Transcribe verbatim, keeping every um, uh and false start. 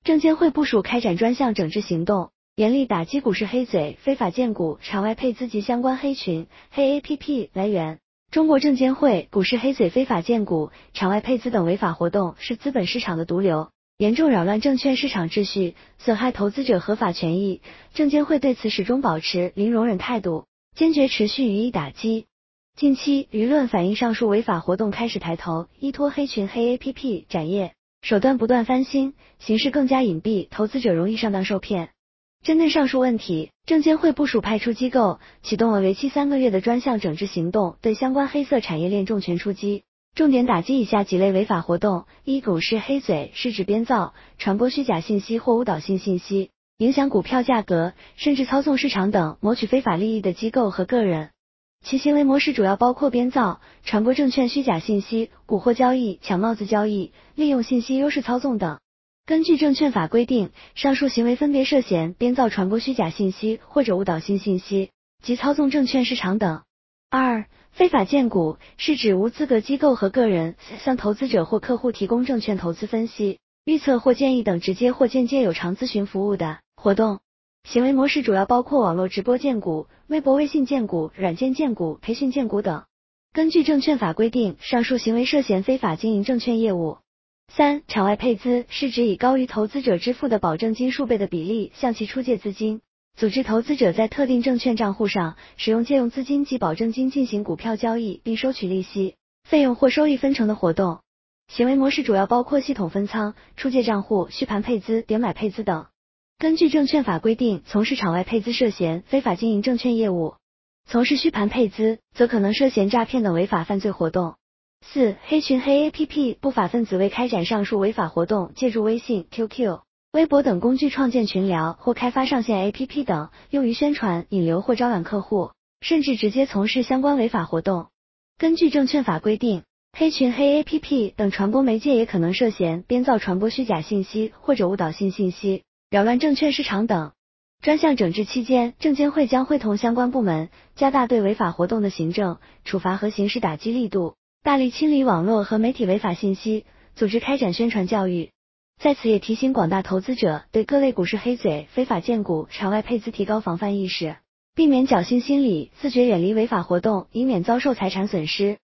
证监会部署开展专项整治行动，严厉打击股市黑嘴、非法荐股、场外配资及相关黑群、黑 A P P。来源：中国证监会。股市黑嘴、非法荐股、场外配资等违法活动是资本市场的毒瘤，严重扰乱证券市场秩序，损害投资者合法权益。证监会对此始终保持零容忍态度，坚决持续予以打击。近期，舆论反映上述违法活动开始抬头，依托黑群、黑 A P P 展业，手段不断翻新，形势更加隐蔽，投资者容易上当受骗。针对上述问题，证监会部署派出机构，启动了为期三个月的专项整治行动，对相关黑色产业链重拳出击，重点打击以下几类违法活动：一、股市黑嘴是指编造、传播虚假信息或误导性信息，影响股票价格，甚至操纵市场等，谋取非法利益的机构和个人。其行为模式主要包括编造、传播证券虚假信息、蛊惑交易、抢帽子交易、利用信息优势操纵等。根据证券法规定，上述行为分别涉嫌编造、传播虚假信息或者误导性信息及操纵证券市场等。二、非法荐股是指无资格机构和个人向投资者或客户提供证券投资分析、预测或建议等直接或间接有偿咨询服务的活动。行为模式主要包括网络直播荐股、微博微信荐股、软件荐股、培训荐股等。根据证券法规定，上述行为涉嫌非法经营证券业务。三、场外配资是指以高于投资者支付的保证金数倍的比例向其出借资金，组织投资者在特定证券账户上使用借用资金及保证金进行股票交易，并收取利息、费用或收益分成的活动。行为模式主要包括系统分仓、出借账户、虚盘配资、点买配资等。根据证券法规定，从事场外配资涉嫌非法经营证券业务，从事虚盘配资则可能涉嫌诈骗等违法犯罪活动。四、黑群、黑 A P P 不法分子为开展上述违法活动，借助微信、Q Q、微博等工具创建群聊或开发上线 A P P 等，用于宣传、引流或招揽客户，甚至直接从事相关违法活动。根据证券法规定，黑群、黑 A P P 等传播媒介也可能涉嫌编造、传播虚假信息或者误导性信息，扰乱证券市场等。专项整治期间，证监会将会同相关部门加大对违法活动的行政、处罚和刑事打击力度，大力清理网络和媒体违法信息，组织开展宣传教育。在此也提醒广大投资者，对各类股市黑嘴、非法荐股、场外配资提高防范意识，避免侥幸心理，自觉远离违法活动，以免遭受财产损失。